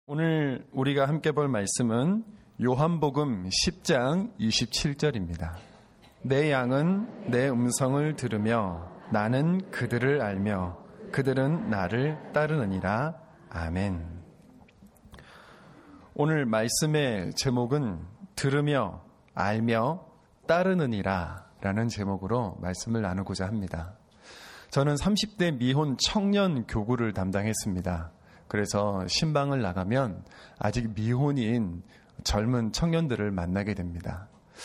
오늘 우리가 함께 볼 말씀은 요한복음 10장 27절입니다. 내 양은 내 음성을 들으며 나는 그들을 알며 그들은 나를 따르느니라. 아멘. 오늘 말씀의 제목은 들으며 알며 따르느니라 라는 제목으로 말씀을 나누고자 합니다. 저는 30대 미혼 청년 교구를 담당했습니다. 그래서 신방을 나가면 아직 미혼인 젊은 청년들을 만나게 됩니다.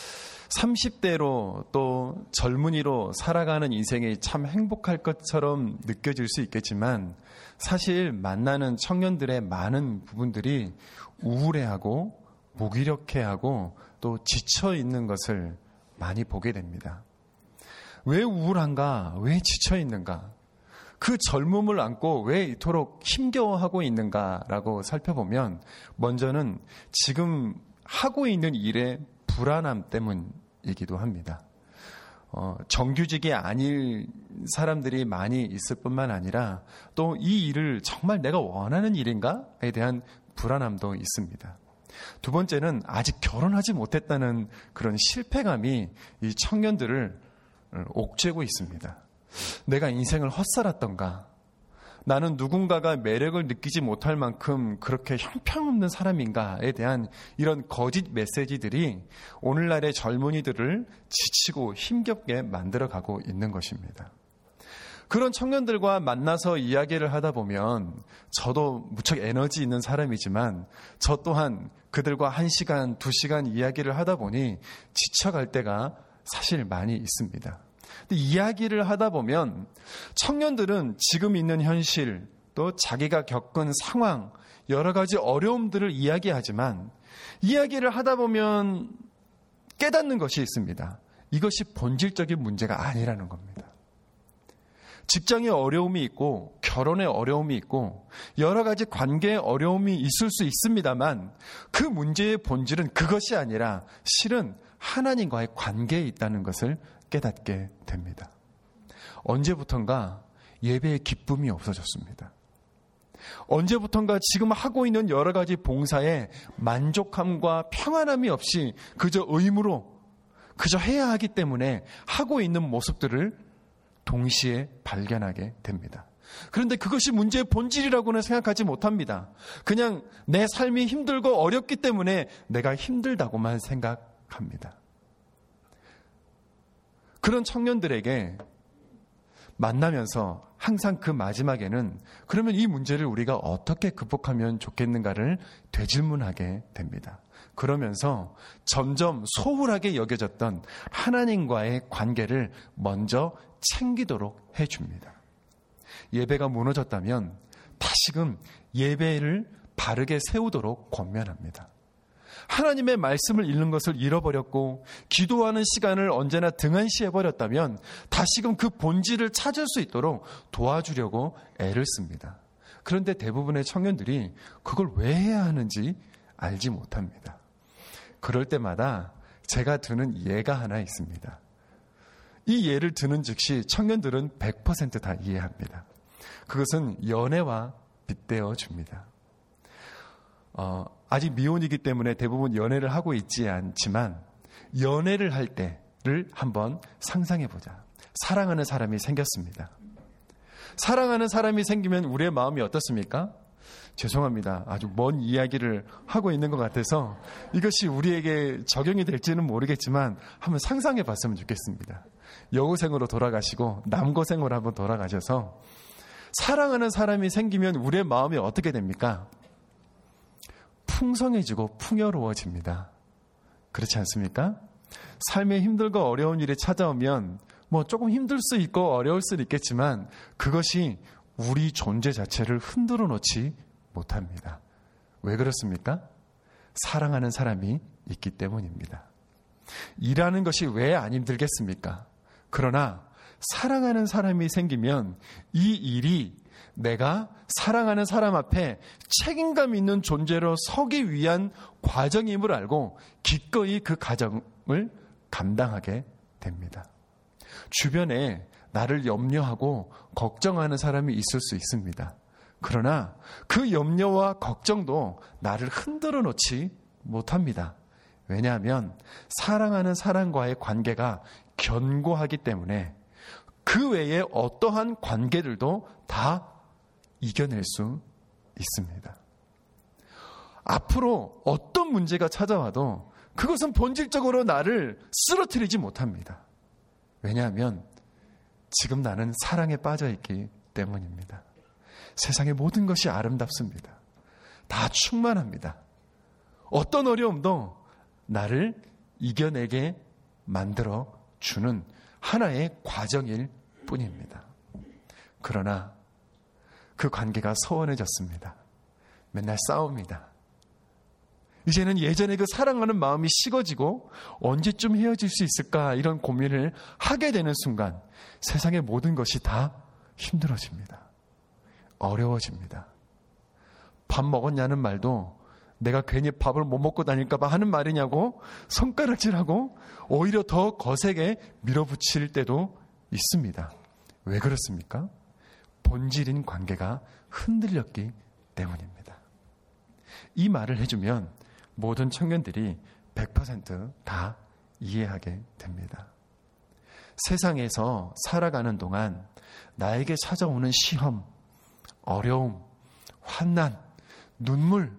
30대로 또 젊은이로 살아가는 인생이 참 행복할 것처럼 느껴질 수 있겠지만 사실 만나는 청년들의 많은 부분들이 우울해하고 무기력해하고 또 지쳐있는 것을 많이 보게 됩니다. 왜 우울한가? 왜 지쳐있는가? 그 젊음을 안고 왜 이토록 힘겨워하고 있는가라고 살펴보면 먼저는 지금 하고 있는 일의 불안함 때문이기도 합니다. 정규직이 아닐 사람들이 많이 있을 뿐만 아니라 또 이 일을 정말 내가 원하는 일인가에 대한 불안함도 있습니다. 두 번째는 아직 결혼하지 못했다는 그런 실패감이 이 청년들을 옥죄고 있습니다. 내가 인생을 헛살았던가? 나는 누군가가 매력을 느끼지 못할 만큼 그렇게 형편없는 사람인가에 대한 이런 거짓 메시지들이 오늘날의 젊은이들을 지치고 힘겹게 만들어가고 있는 것입니다. 그런 청년들과 만나서 이야기를 하다 보면 저도 무척 에너지 있는 사람이지만 저 또한 그들과 1시간, 2시간 이야기를 하다 보니 지쳐갈 때가 사실 많이 있습니다. 근데 이야기를 하다 보면 청년들은 지금 있는 현실 또 자기가 겪은 상황 여러 가지 어려움들을 이야기하지만 이야기를 하다 보면 깨닫는 것이 있습니다. 이것이 본질적인 문제가 아니라는 겁니다. 직장에 어려움이 있고 결혼에 어려움이 있고 여러 가지 관계에 어려움이 있을 수 있습니다만 그 문제의 본질은 그것이 아니라 실은 하나님과의 관계에 있다는 것을 깨닫게 됩니다. 언제부턴가 예배의 기쁨이 없어졌습니다. 언제부턴가 지금 하고 있는 여러 가지 봉사에 만족함과 평안함이 없이 그저 의무로 그저 해야 하기 때문에 하고 있는 모습들을 동시에 발견하게 됩니다. 그런데 그것이 문제의 본질이라고는 생각하지 못합니다. 그냥 내 삶이 힘들고 어렵기 때문에 내가 힘들다고만 생각합니다. 그런 청년들에게 만나면서 항상 그 마지막에는 그러면 이 문제를 우리가 어떻게 극복하면 좋겠는가를 되질문하게 됩니다. 그러면서 점점 소홀하게 여겨졌던 하나님과의 관계를 먼저 챙기도록 해줍니다. 예배가 무너졌다면 다시금 예배를 바르게 세우도록 권면합니다. 하나님의 말씀을 읽는 것을 잃어버렸고 기도하는 시간을 언제나 등한시해버렸다면 다시금 그 본질을 찾을 수 있도록 도와주려고 애를 씁니다. 그런데 대부분의 청년들이 그걸 왜 해야 하는지 알지 못합니다. 그럴 때마다 제가 드는 예가 하나 있습니다. 이 예를 드는 즉시 청년들은 100% 다 이해합니다. 그것은 연애와 빗대어 줍니다. 아직 미혼이기 때문에 대부분 연애를 하고 있지 않지만 연애를 할 때를 한번 상상해보자. 사랑하는 사람이 생겼습니다. 사랑하는 사람이 생기면 우리의 마음이 어떻습니까? 죄송합니다. 아주 먼 이야기를 하고 있는 것 같아서 이것이 우리에게 적용이 될지는 모르겠지만 한번 상상해 봤으면 좋겠습니다. 여고생으로 돌아가시고 남고생으로 한번 돌아가셔서 사랑하는 사람이 생기면 우리의 마음이 어떻게 됩니까? 풍성해지고 풍요로워집니다. 그렇지 않습니까? 삶에 힘들고 어려운 일이 찾아오면 조금 힘들 수 있고 어려울 수는 있겠지만 그것이 우리 존재 자체를 흔들어 놓지 못합니다. 왜 그렇습니까? 사랑하는 사람이 있기 때문입니다. 일하는 것이 왜 안 힘들겠습니까? 그러나 사랑하는 사람이 생기면 이 일이 내가 사랑하는 사람 앞에 책임감 있는 존재로 서기 위한 과정임을 알고 기꺼이 그 과정을 감당하게 됩니다. 주변에 나를 염려하고 걱정하는 사람이 있을 수 있습니다. 그러나 그 염려와 걱정도 나를 흔들어 놓지 못합니다. 왜냐하면 사랑하는 사람과의 관계가 견고하기 때문에 그 외에 어떠한 관계들도 다 이겨낼 수 있습니다. 앞으로 어떤 문제가 찾아와도 그것은 본질적으로 나를 쓰러뜨리지 못합니다. 왜냐하면 지금 나는 사랑에 빠져 있기 때문입니다. 세상의 모든 것이 아름답습니다. 다 충만합니다. 어떤 어려움도 나를 이겨내게 만들어 주는 하나의 과정일 뿐입니다. 그러나 그 관계가 소원해졌습니다. 맨날 싸웁니다. 이제는 예전에 그 사랑하는 마음이 식어지고 언제쯤 헤어질 수 있을까 이런 고민을 하게 되는 순간 세상의 모든 것이 다 힘들어집니다. 어려워집니다. 밥 먹었냐는 말도 내가 괜히 밥을 못 먹고 다닐까 봐 하는 말이냐고 손가락질하고 오히려 더 거세게 밀어붙일 때도 있습니다. 왜 그렇습니까? 본질인 관계가 흔들렸기 때문입니다. 이 말을 해주면 모든 청년들이 100% 다 이해하게 됩니다. 세상에서 살아가는 동안 나에게 찾아오는 시험, 어려움, 환난, 눈물,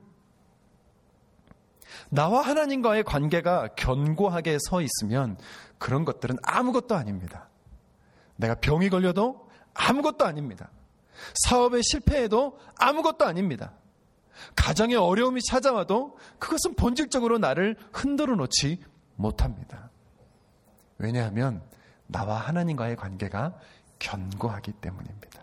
나와 하나님과의 관계가 견고하게 서 있으면 그런 것들은 아무것도 아닙니다. 내가 병이 걸려도 아무것도 아닙니다. 사업에 실패해도 아무것도 아닙니다. 가정에 어려움이 찾아와도 그것은 본질적으로 나를 흔들어 놓지 못합니다. 왜냐하면 나와 하나님과의 관계가 견고하기 때문입니다.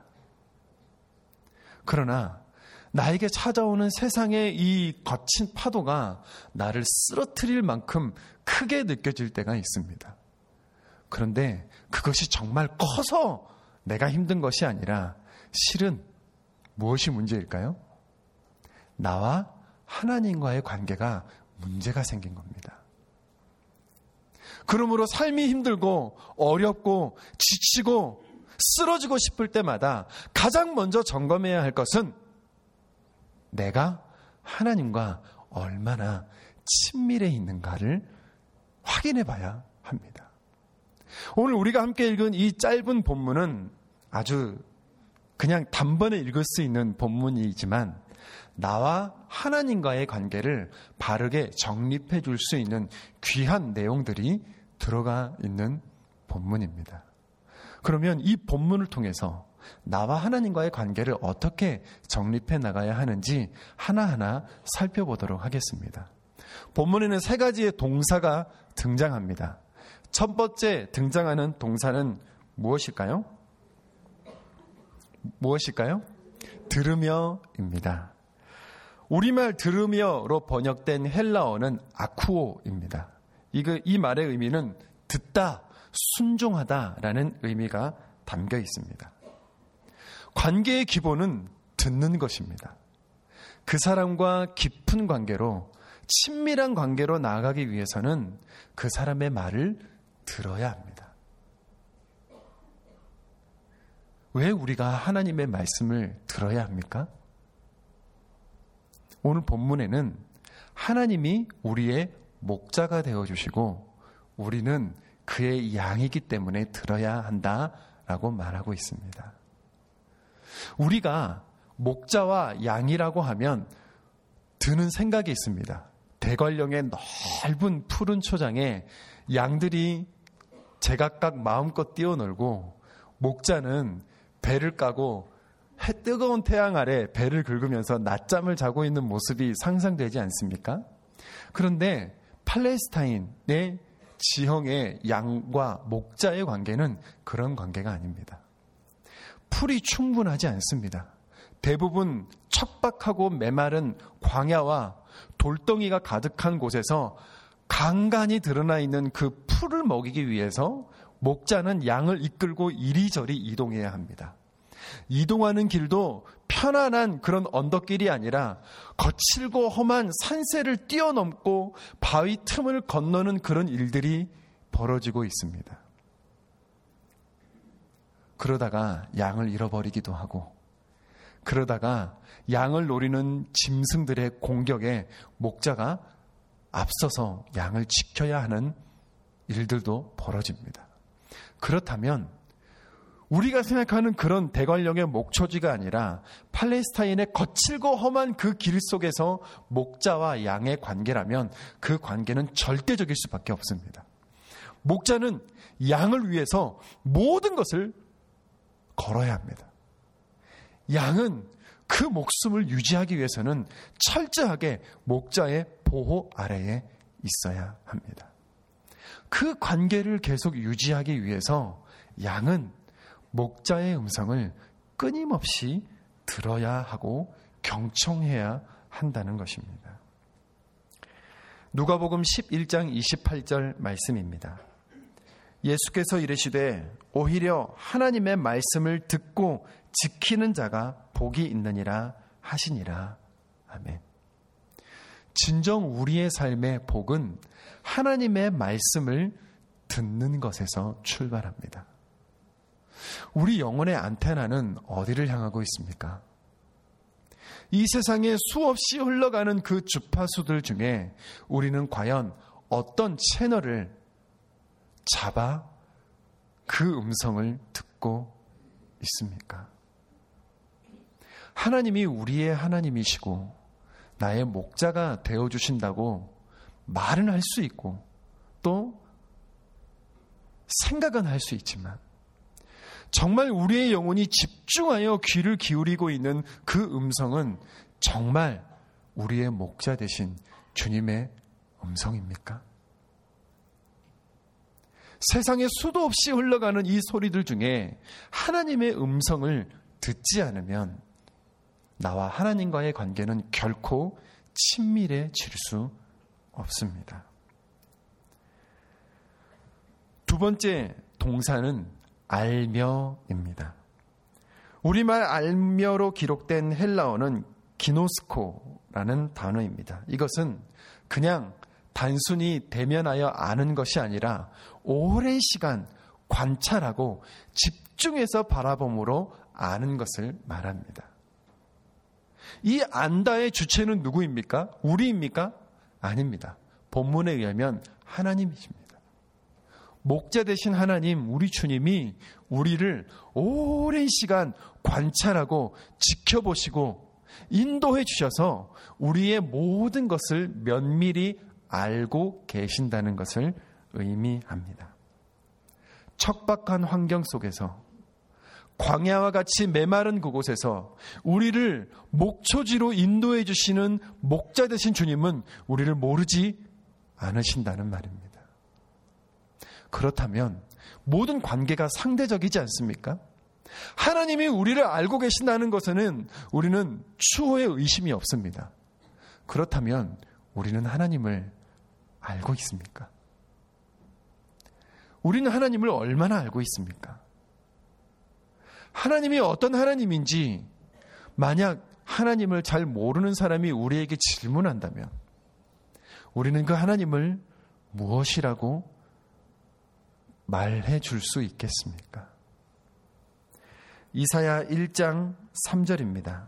그러나 나에게 찾아오는 세상의 이 거친 파도가 나를 쓰러뜨릴 만큼 크게 느껴질 때가 있습니다. 그런데 그것이 정말 커서 내가 힘든 것이 아니라 실은 무엇이 문제일까요? 나와 하나님과의 관계가 문제가 생긴 겁니다. 그러므로 삶이 힘들고 어렵고 지치고 쓰러지고 싶을 때마다 가장 먼저 점검해야 할 것은 내가 하나님과 얼마나 친밀해 있는가를 확인해 봐야 합니다. 오늘 우리가 함께 읽은 이 짧은 본문은 아주 그냥 단번에 읽을 수 있는 본문이지만 나와 하나님과의 관계를 바르게 정립해 줄 수 있는 귀한 내용들이 들어가 있는 본문입니다. 그러면 이 본문을 통해서 나와 하나님과의 관계를 어떻게 정립해 나가야 하는지 하나하나 살펴보도록 하겠습니다. 본문에는 세 가지의 동사가 등장합니다. 첫 번째 등장하는 동사는 무엇일까요? 들으며입니다. 우리말 들으며로 번역된 헬라어는 아쿠오입니다. 이 말의 의미는 듣다, 순종하다라는 의미가 담겨 있습니다. 관계의 기본은 듣는 것입니다. 그 사람과 깊은 관계로, 친밀한 관계로 나아가기 위해서는 그 사람의 말을 들어야 합니다. 왜 우리가 하나님의 말씀을 들어야 합니까? 오늘 본문에는 하나님이 우리의 목자가 되어주시고 우리는 그의 양이기 때문에 들어야 한다라고 말하고 있습니다. 우리가 목자와 양이라고 하면 드는 생각이 있습니다. 대관령의 넓은 푸른 초장에 양들이 제각각 마음껏 뛰어놀고 목자는 배를 까고 뜨거운 태양 아래 배를 긁으면서 낮잠을 자고 있는 모습이 상상되지 않습니까? 그런데 팔레스타인의 지형의 양과 목자의 관계는 그런 관계가 아닙니다. 풀이 충분하지 않습니다. 대부분 척박하고 메마른 광야와 돌덩이가 가득한 곳에서 간간히 드러나 있는 그 풀을 먹이기 위해서 목자는 양을 이끌고 이리저리 이동해야 합니다. 이동하는 길도 편안한 그런 언덕길이 아니라 거칠고 험한 산세를 뛰어넘고 바위 틈을 건너는 그런 일들이 벌어지고 있습니다. 그러다가 양을 잃어버리기도 하고 그러다가 양을 노리는 짐승들의 공격에 목자가 앞서서 양을 지켜야 하는 일들도 벌어집니다. 그렇다면 우리가 생각하는 그런 대관령의 목초지가 아니라 팔레스타인의 거칠고 험한 그 길 속에서 목자와 양의 관계라면 그 관계는 절대적일 수밖에 없습니다. 목자는 양을 위해서 모든 것을 걸어야 합니다. 양은 그 목숨을 유지하기 위해서는 철저하게 목자의 보호 아래에 있어야 합니다. 그 관계를 계속 유지하기 위해서 양은 목자의 음성을 끊임없이 들어야 하고 경청해야 한다는 것입니다. 누가복음 11장 28절 말씀입니다. 예수께서 이르시되 오히려 하나님의 말씀을 듣고 지키는 자가 복이 있느니라 하시니라. 아멘. 진정 우리의 삶의 복은 하나님의 말씀을 듣는 것에서 출발합니다. 우리 영혼의 안테나는 어디를 향하고 있습니까? 이 세상에 수없이 흘러가는 그 주파수들 중에 우리는 과연 어떤 채널을 잡아 그 음성을 듣고 있습니까? 하나님이 우리의 하나님이시고 나의 목자가 되어주신다고 말은 할 수 있고 또 생각은 할 수 있지만 정말 우리의 영혼이 집중하여 귀를 기울이고 있는 그 음성은 정말 우리의 목자 되신 주님의 음성입니까? 세상에 수도 없이 흘러가는 이 소리들 중에 하나님의 음성을 듣지 않으면 나와 하나님과의 관계는 결코 친밀해질 수 없습니다. 두 번째 동사는 알며입니다. 우리말 알며로 기록된 헬라어는 기노스코라는 단어입니다. 이것은 그냥 단순히 대면하여 아는 것이 아니라 오랜 시간 관찰하고 집중해서 바라봄으로 아는 것을 말합니다. 이 안다의 주체는 누구입니까? 우리입니까? 아닙니다. 본문에 의하면 하나님이십니다. 목자 되신 하나님, 우리 주님이 우리를 오랜 시간 관찰하고 지켜보시고 인도해 주셔서 우리의 모든 것을 면밀히 알고 계신다는 것을 의미합니다. 척박한 환경 속에서 광야와 같이 메마른 그곳에서 우리를 목초지로 인도해 주시는 목자 되신 주님은 우리를 모르지 않으신다는 말입니다. 그렇다면 모든 관계가 상대적이지 않습니까? 하나님이 우리를 알고 계신다는 것에는 우리는 추호의 의심이 없습니다. 그렇다면 우리는 하나님을 알고 있습니까? 우리는 하나님을 얼마나 알고 있습니까? 하나님이 어떤 하나님인지 만약 하나님을 잘 모르는 사람이 우리에게 질문한다면 우리는 그 하나님을 무엇이라고 말해 줄 수 있겠습니까? 이사야 1장 3절입니다.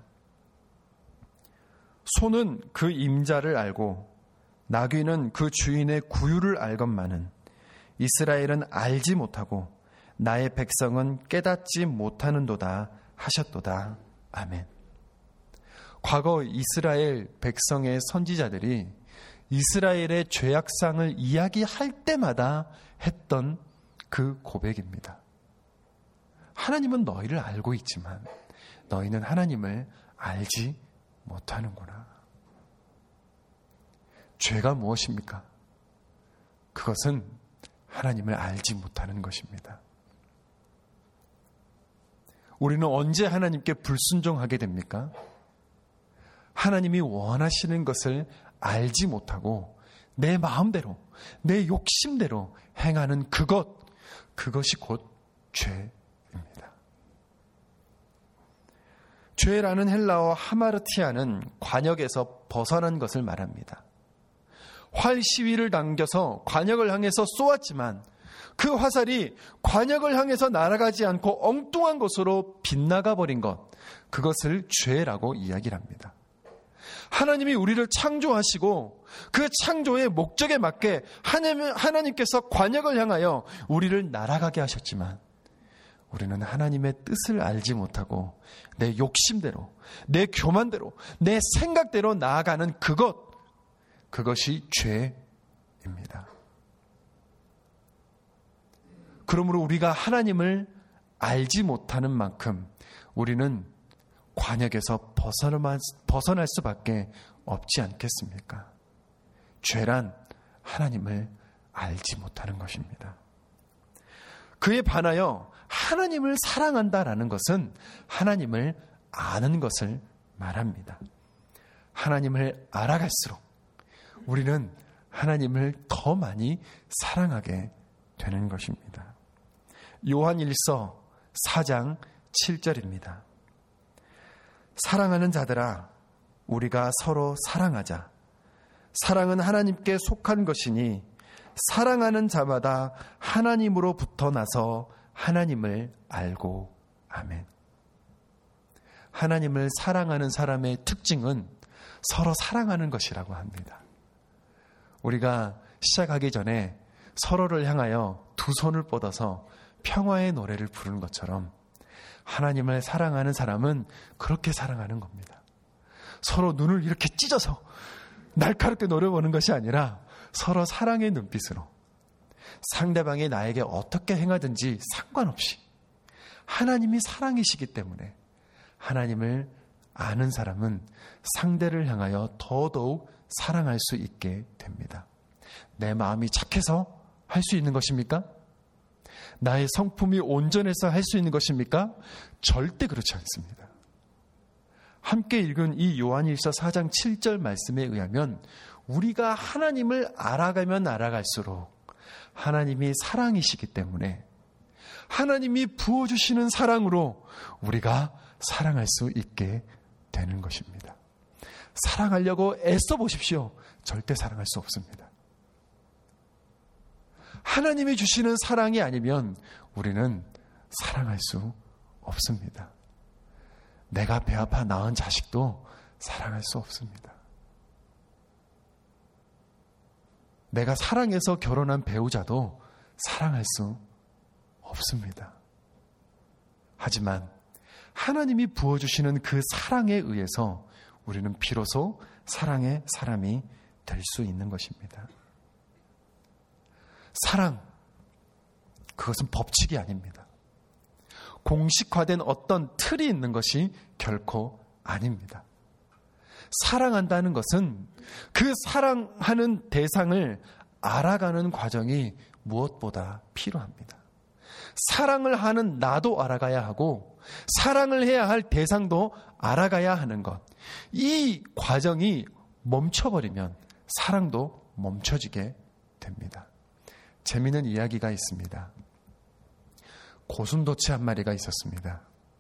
소는 그 임자를 알고 나귀는 그 주인의 구유를 알건만은 이스라엘은 알지 못하고 나의 백성은 깨닫지 못하는도다 하셨도다. 아멘. 과거 이스라엘 백성의 선지자들이 이스라엘의 죄악상을 이야기할 때마다 했던 그 고백입니다. 하나님은 너희를 알고 있지만 너희는 하나님을 알지 못하는구나. 죄가 무엇입니까? 그것은 하나님을 알지 못하는 것입니다. 우리는 언제 하나님께 불순종하게 됩니까? 하나님이 원하시는 것을 알지 못하고 내 마음대로, 내 욕심대로 행하는 그것이 곧 죄입니다. 죄라는 헬라어 하마르티아는 관역에서 벗어난 것을 말합니다. 활 시위를 당겨서 관역을 향해서 쏘았지만 그 화살이 관역을 향해서 날아가지 않고 엉뚱한 곳으로 빗나가 버린 것, 그것을 죄라고 이야기를 합니다. 하나님이 우리를 창조하시고 그 창조의 목적에 맞게 하나님께서 관역을 향하여 우리를 날아가게 하셨지만, 우리는 하나님의 뜻을 알지 못하고 내 욕심대로, 내 교만대로, 내 생각대로 나아가는 그것이 죄입니다. 그러므로 우리가 하나님을 알지 못하는 만큼 우리는 관역에서 벗어날 수밖에 없지 않겠습니까? 죄란 하나님을 알지 못하는 것입니다. 그에 반하여 하나님을 사랑한다라는 것은 하나님을 아는 것을 말합니다. 하나님을 알아갈수록 우리는 하나님을 더 많이 사랑하게 되는 것입니다. 요한일서 4장 7절입니다. 사랑하는 자들아, 우리가 서로 사랑하자. 사랑은 하나님께 속한 것이니 사랑하는 자마다 하나님으로부터 나서 하나님을 알고. 아멘. 하나님을 사랑하는 사람의 특징은 서로 사랑하는 것이라고 합니다. 우리가 시작하기 전에 서로를 향하여 두 손을 뻗어서 평화의 노래를 부르는 것처럼 하나님을 사랑하는 사람은 그렇게 사랑하는 겁니다. 서로 눈을 이렇게 찢어서 날카롭게 노려보는 것이 아니라 서로 사랑의 눈빛으로 상대방이 나에게 어떻게 행하든지 상관없이 하나님이 사랑이시기 때문에 하나님을 아는 사람은 상대를 향하여 더더욱 사랑할 수 있게 됩니다. 내 마음이 착해서 할 수 있는 것입니까? 나의 성품이 온전해서 할 수 있는 것입니까? 절대 그렇지 않습니다. 함께 읽은 이 요한일서 4장 7절 말씀에 의하면 우리가 하나님을 알아가면 알아갈수록 하나님이 사랑이시기 때문에 하나님이 부어주시는 사랑으로 우리가 사랑할 수 있게 되는 것입니다. 사랑하려고 애써 보십시오. 절대 사랑할 수 없습니다. 하나님이 주시는 사랑이 아니면 우리는 사랑할 수 없습니다. 내가 배 아파 낳은 자식도 사랑할 수 없습니다. 내가 사랑해서 결혼한 배우자도 사랑할 수 없습니다. 하지만 하나님이 부어주시는 그 사랑에 의해서 우리는 비로소 사랑의 사람이 될 수 있는 것입니다. 사랑, 그것은 법칙이 아닙니다. 공식화된 어떤 틀이 있는 것이 결코 아닙니다. 사랑한다는 것은 그 사랑하는 대상을 알아가는 과정이 무엇보다 필요합니다. 사랑을 하는 나도 알아가야 하고 사랑을 해야 할 대상도 알아가야 하는 것. 이 과정이 멈춰버리면 사랑도 멈춰지게 됩니다. 재미있는 이야기가 있습니다. 고슴도치 한 마리가 있었습니다.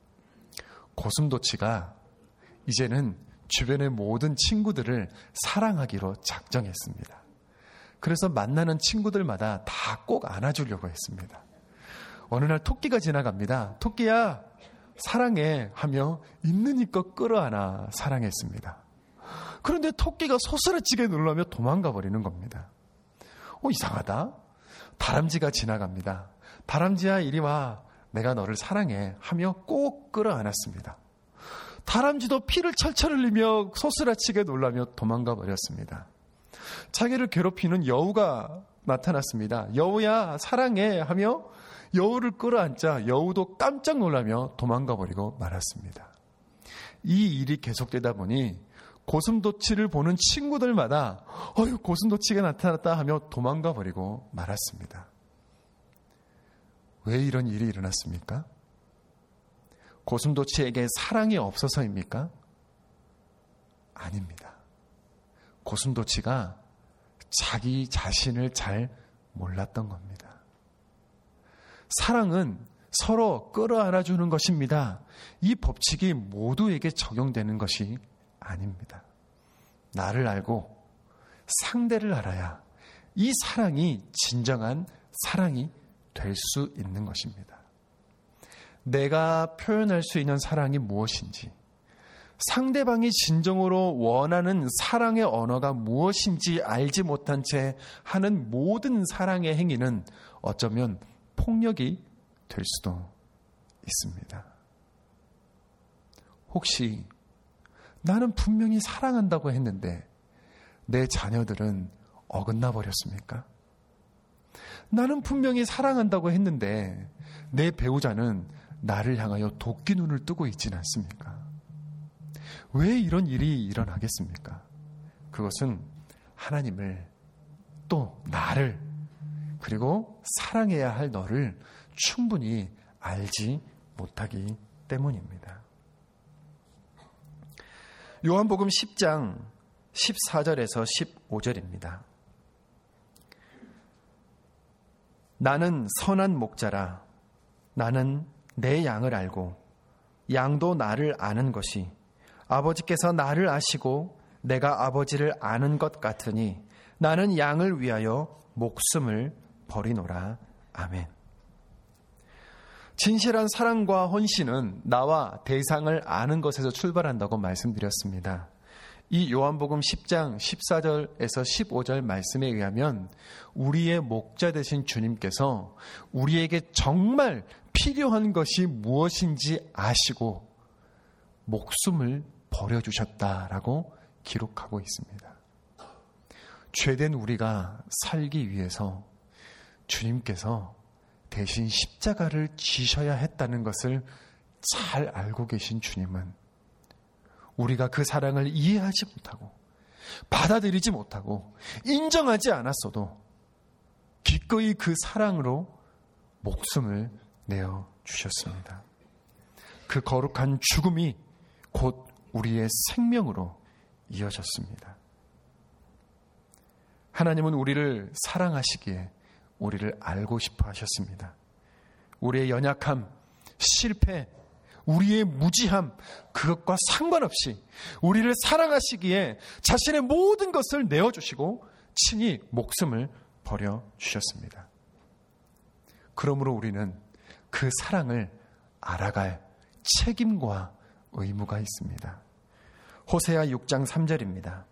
고슴도치가 이제는 주변의 모든 친구들을 사랑하기로 작정했습니다. 그래서 만나는 친구들마다 다 꼭 안아주려고 했습니다. 어느 날 토끼가 지나갑니다. 토끼야, 사랑해 하며 있는 힘껏 끌어안아 사랑했습니다. 그런데 토끼가 소스라치게 놀라며 도망가 버리는 겁니다. 이상하다. 다람쥐가 지나갑니다. 다람쥐야, 이리 와. 내가 너를 사랑해 하며 꼭 끌어안았습니다. 다람쥐도 피를 철철 흘리며 소스라치게 놀라며 도망가 버렸습니다. 자기를 괴롭히는 여우가 나타났습니다. 여우야, 사랑해 하며 여우를 끌어안자 여우도 깜짝 놀라며 도망가 버리고 말았습니다. 이 일이 계속되다 보니 고슴도치를 보는 친구들마다 고슴도치가 나타났다 하며 도망가 버리고 말았습니다. 왜 이런 일이 일어났습니까? 고슴도치에게 사랑이 없어서입니까? 아닙니다. 고슴도치가 자기 자신을 잘 몰랐던 겁니다. 사랑은 서로 끌어안아주는 것입니다. 이 법칙이 모두에게 적용되는 것이 아닙니다. 나를 알고 상대를 알아야 이 사랑이 진정한 사랑이 될 수 있는 것입니다. 내가 표현할 수 있는 사랑이 무엇인지, 상대방이 진정으로 원하는 사랑의 언어가 무엇인지 알지 못한 채 하는 모든 사랑의 행위는 어쩌면 폭력이 될 수도 있습니다. 혹시 나는 분명히 사랑한다고 했는데 내 자녀들은 어긋나 버렸습니까? 나는 분명히 사랑한다고 했는데 내 배우자는 나를 향하여 도끼 눈을 뜨고 있지는 않습니까? 왜 이런 일이 일어나겠습니까? 그것은 하나님을, 또 나를, 그리고 사랑해야 할 너를 충분히 알지 못하기 때문입니다. 요한복음 10장 14절에서 15절입니다. 나는 선한 목자라. 나는 내 양을 알고 양도 나를 아는 것이 아버지께서 나를 아시고 내가 아버지를 아는 것 같으니 나는 양을 위하여 목숨을 버리노라. 아멘. 진실한 사랑과 헌신은 나와 대상을 아는 것에서 출발한다고 말씀드렸습니다. 이 요한복음 10장 14절에서 15절 말씀에 의하면 우리의 목자 되신 주님께서 우리에게 정말 필요한 것이 무엇인지 아시고 목숨을 버려주셨다라고 기록하고 있습니다. 죄된 우리가 살기 위해서 주님께서 대신 십자가를 지셔야 했다는 것을 잘 알고 계신 주님은 우리가 그 사랑을 이해하지 못하고 받아들이지 못하고 인정하지 않았어도 기꺼이 그 사랑으로 목숨을 내어 주셨습니다. 그 거룩한 죽음이 곧 우리의 생명으로 이어졌습니다. 하나님은 우리를 사랑하시기에 우리를 알고 싶어 하셨습니다. 우리의 연약함, 실패, 우리의 무지함, 그것과 상관없이 우리를 사랑하시기에 자신의 모든 것을 내어주시고 친히 목숨을 버려주셨습니다. 그러므로 우리는 그 사랑을 알아갈 책임과 의무가 있습니다. 호세아 6장 3절입니다.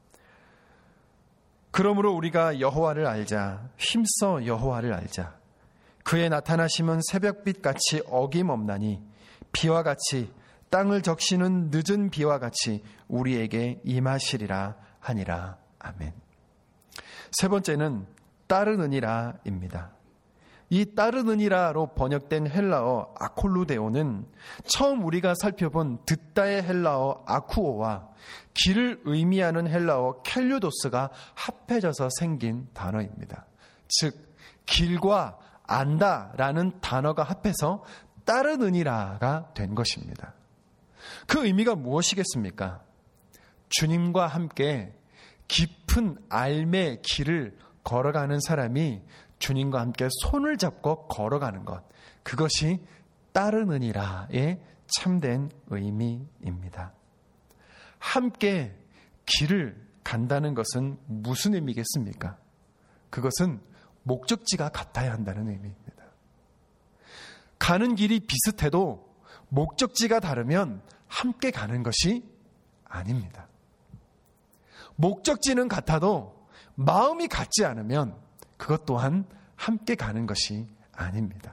그러므로 우리가 여호와를 알자. 힘써 여호와를 알자. 그의 나타나심은 새벽빛같이 어김없나니 비와 같이 땅을 적시는 늦은 비와 같이 우리에게 임하시리라 하니라. 아멘. 세 번째는 따르느니라입니다. 이 따르느니라로 번역된 헬라어 아콜루데오는 처음 우리가 살펴본 듣다의 헬라어 아쿠오와 길을 의미하는 헬라어 켈류도스가 합해져서 생긴 단어입니다. 즉 길과 안다라는 단어가 합해서 따르느니라가 된 것입니다. 그 의미가 무엇이겠습니까? 주님과 함께 깊은 삶의 길을 걸어가는 사람이 주님과 함께 손을 잡고 걸어가는 것, 그것이 따르느니라의 참된 의미입니다. 함께 길을 간다는 것은 무슨 의미겠습니까? 그것은 목적지가 같아야 한다는 의미입니다. 가는 길이 비슷해도 목적지가 다르면 함께 가는 것이 아닙니다. 목적지는 같아도 마음이 같지 않으면 그것 또한 함께 가는 것이 아닙니다.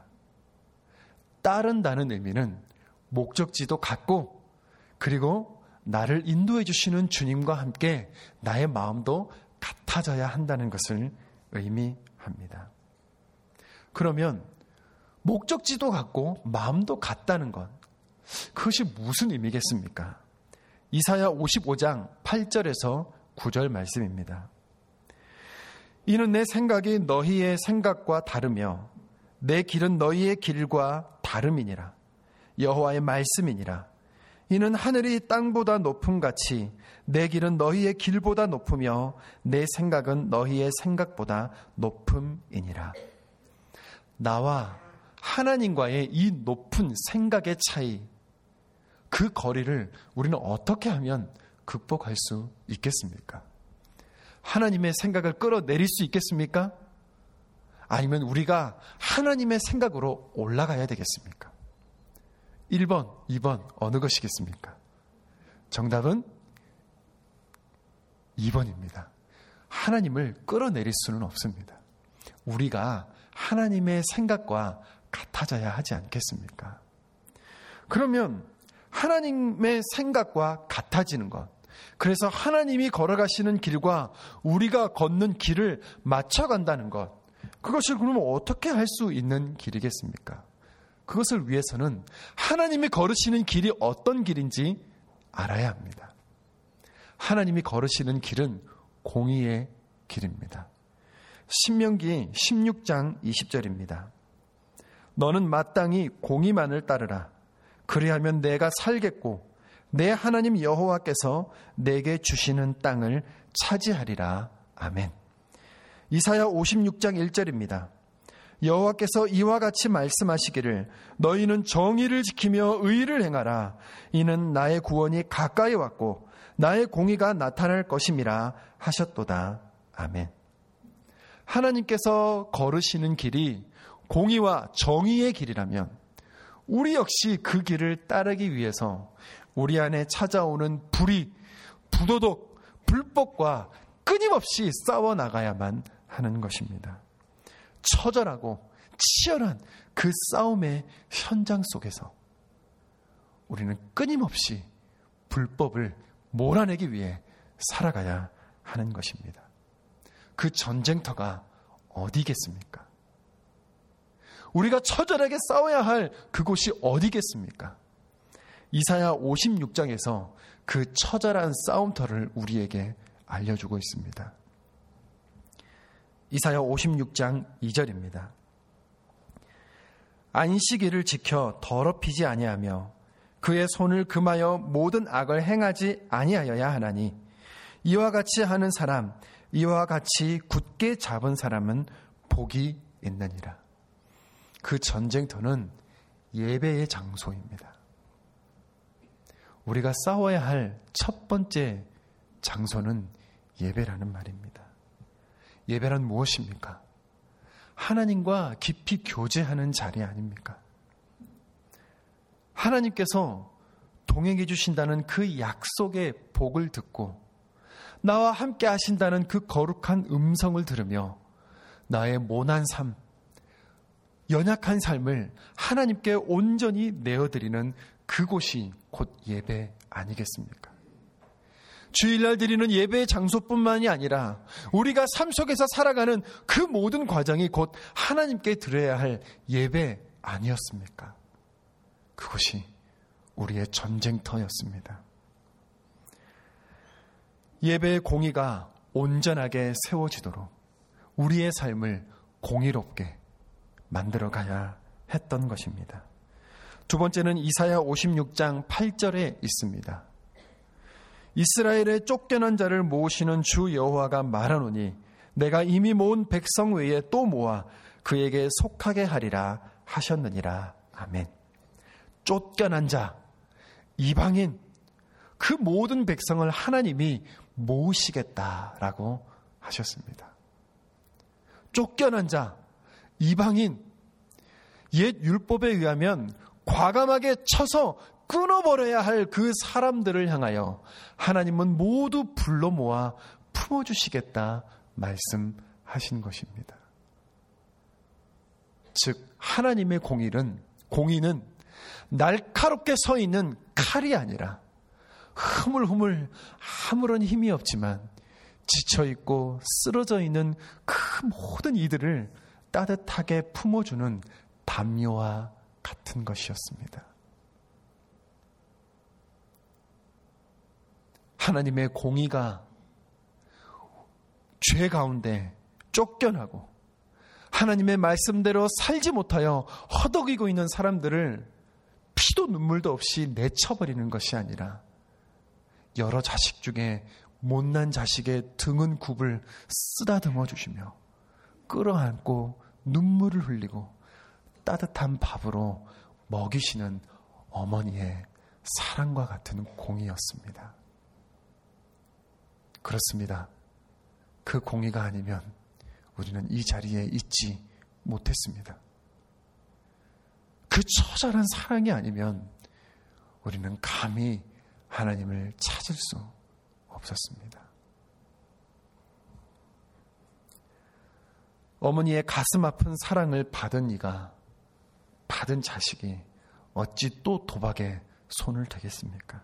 따른다는 의미는 목적지도 같고 그리고 나를 인도해 주시는 주님과 함께 나의 마음도 같아져야 한다는 것을 의미합니다. 그러면 목적지도 같고 마음도 같다는 것, 그것이 무슨 의미겠습니까? 이사야 55장 8절에서 9절 말씀입니다. 이는 내 생각이 너희의 생각과 다르며 내 길은 너희의 길과 다름이니라. 여호와의 말씀이니라. 이는 하늘이 땅보다 높음같이 내 길은 너희의 길보다 높으며 내 생각은 너희의 생각보다 높음이니라. 나와 하나님과의 이 높은 생각의 차이, 그 거리를 우리는 어떻게 하면 극복할 수 있겠습니까? 하나님의 생각을 끌어내릴 수 있겠습니까? 아니면 우리가 하나님의 생각으로 올라가야 되겠습니까? 1번, 2번 어느 것이겠습니까? 정답은 2번입니다. 하나님을 끌어내릴 수는 없습니다. 우리가 하나님의 생각과 같아져야 하지 않겠습니까? 그러면 하나님의 생각과 같아지는 것, 그래서 하나님이 걸어가시는 길과 우리가 걷는 길을 맞춰간다는 것, 그것을 그러면 어떻게 할 수 있는 길이겠습니까? 그것을 위해서는 하나님이 걸으시는 길이 어떤 길인지 알아야 합니다. 하나님이 걸으시는 길은 공의의 길입니다. 신명기 16장 20절입니다. 너는 마땅히 공의만을 따르라. 그리하면 내가 살겠고 내 하나님 여호와께서 내게 주시는 땅을 차지하리라. 아멘. 이사야 56장 1절입니다. 여호와께서 이와 같이 말씀하시기를 너희는 정의를 지키며 의를 행하라. 이는 나의 구원이 가까이 왔고 나의 공의가 나타날 것임이라 하셨도다. 아멘. 하나님께서 걸으시는 길이 공의와 정의의 길이라면 우리 역시 그 길을 따르기 위해서 우리 안에 찾아오는 불의, 부도덕, 불법과 끊임없이 싸워나가야만 하는 것입니다. 처절하고 치열한 그 싸움의 현장 속에서 우리는 끊임없이 불법을 몰아내기 위해 살아가야 하는 것입니다. 그 전쟁터가 어디겠습니까? 우리가 처절하게 싸워야 할 그곳이 어디겠습니까? 이사야 56장에서 그 처절한 싸움터를 우리에게 알려주고 있습니다. 이사야 56장 2절입니다. 안식일을 지켜 더럽히지 아니하며 그의 손을 금하여 모든 악을 행하지 아니하여야 하나니 이와 같이 하는 사람, 이와 같이 굳게 잡은 사람은 복이 있느니라. 그 전쟁터는 예배의 장소입니다. 우리가 싸워야 할 첫 번째 장소는 예배라는 말입니다. 예배란 무엇입니까? 하나님과 깊이 교제하는 자리 아닙니까? 하나님께서 동행해 주신다는 그 약속의 복을 듣고 나와 함께 하신다는 그 거룩한 음성을 들으며 나의 모난 삶, 연약한 삶을 하나님께 온전히 내어드리는 그곳이 곧 예배 아니겠습니까? 주일날 드리는 예배의 장소뿐만이 아니라 우리가 삶 속에서 살아가는 그 모든 과정이 곧 하나님께 드려야 할 예배 아니었습니까? 그것이 우리의 전쟁터였습니다. 예배의 공의가 온전하게 세워지도록 우리의 삶을 공의롭게 만들어가야 했던 것입니다. 두 번째는 이사야 56장 8절에 있습니다. 이스라엘의 쫓겨난 자를 모으시는 주 여호와가 말하노니 내가 이미 모은 백성 외에 또 모아 그에게 속하게 하리라 하셨느니라. 아멘. 쫓겨난 자, 이방인, 그 모든 백성을 하나님이 모으시겠다라고 하셨습니다. 쫓겨난 자, 이방인, 옛 율법에 의하면 과감하게 쳐서 끊어버려야 할 그 사람들을 향하여 하나님은 모두 불러 모아 품어주시겠다 말씀하신 것입니다. 즉 하나님의 공의는 날카롭게 서 있는 칼이 아니라 흐물흐물 아무런 힘이 없지만 지쳐있고 쓰러져 있는 그 모든 이들을 따뜻하게 품어주는 담요와 같은 것이었습니다. 하나님의 공의가 죄 가운데 쫓겨나고 하나님의 말씀대로 살지 못하여 허덕이고 있는 사람들을 피도 눈물도 없이 내쳐버리는 것이 아니라 여러 자식 중에 못난 자식의 등은 굽을 쓰다듬어 주시며 끌어안고 눈물을 흘리고 따뜻한 밥으로 먹이시는 어머니의 사랑과 같은 공의였습니다. 그렇습니다. 그 공의가 아니면 우리는 이 자리에 있지 못했습니다. 그 처절한 사랑이 아니면 우리는 감히 하나님을 찾을 수 없었습니다. 어머니의 가슴 아픈 사랑을 받은 이가, 받은 자식이 어찌 또 도박에 손을 대겠습니까?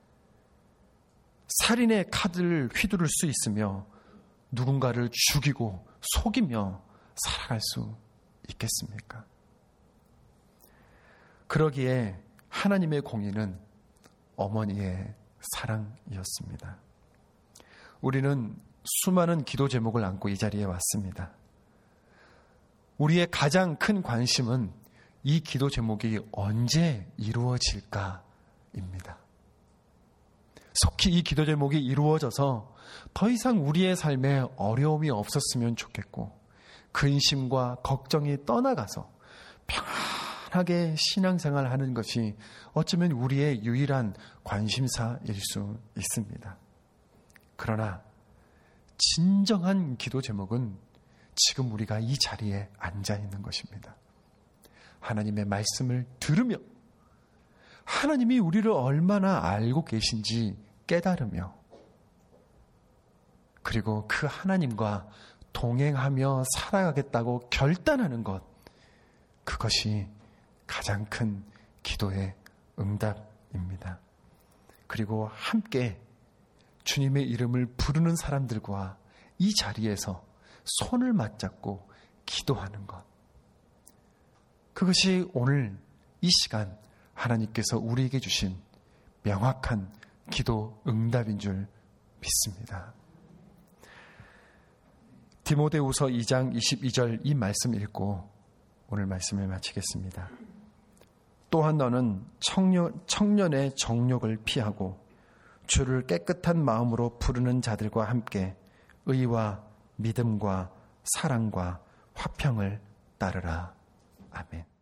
살인의 카드를 휘두를 수 있으며 누군가를 죽이고 속이며 살아갈 수 있겠습니까? 그러기에 하나님의 공의는 어머니의 사랑이었습니다. 우리는 수많은 기도 제목을 안고 이 자리에 왔습니다. 우리의 가장 큰 관심은 이 기도 제목이 언제 이루어질까입니다. 속히 이 기도 제목이 이루어져서 더 이상 우리의 삶에 어려움이 없었으면 좋겠고, 근심과 걱정이 떠나가서 평안하게 신앙생활을 하는 것이 어쩌면 우리의 유일한 관심사일 수 있습니다. 그러나 진정한 기도 제목은 지금 우리가 이 자리에 앉아 있는 것입니다. 하나님의 말씀을 들으며 하나님이 우리를 얼마나 알고 계신지 깨달으며, 그리고 그 하나님과 동행하며 살아가겠다고 결단하는 것, 그것이 가장 큰 기도의 응답입니다. 그리고 함께 주님의 이름을 부르는 사람들과 이 자리에서 손을 맞잡고 기도하는 것, 그것이 오늘 이 시간 하나님께서 우리에게 주신 명확한 기도 응답인 줄 믿습니다. 디모데후서 2장 22절 이 말씀 읽고 오늘 말씀을 마치겠습니다. 또한 너는 청년의 정욕을 피하고 주를 깨끗한 마음으로 부르는 자들과 함께 의와 믿음과 사랑과 화평을 따르라. 아멘.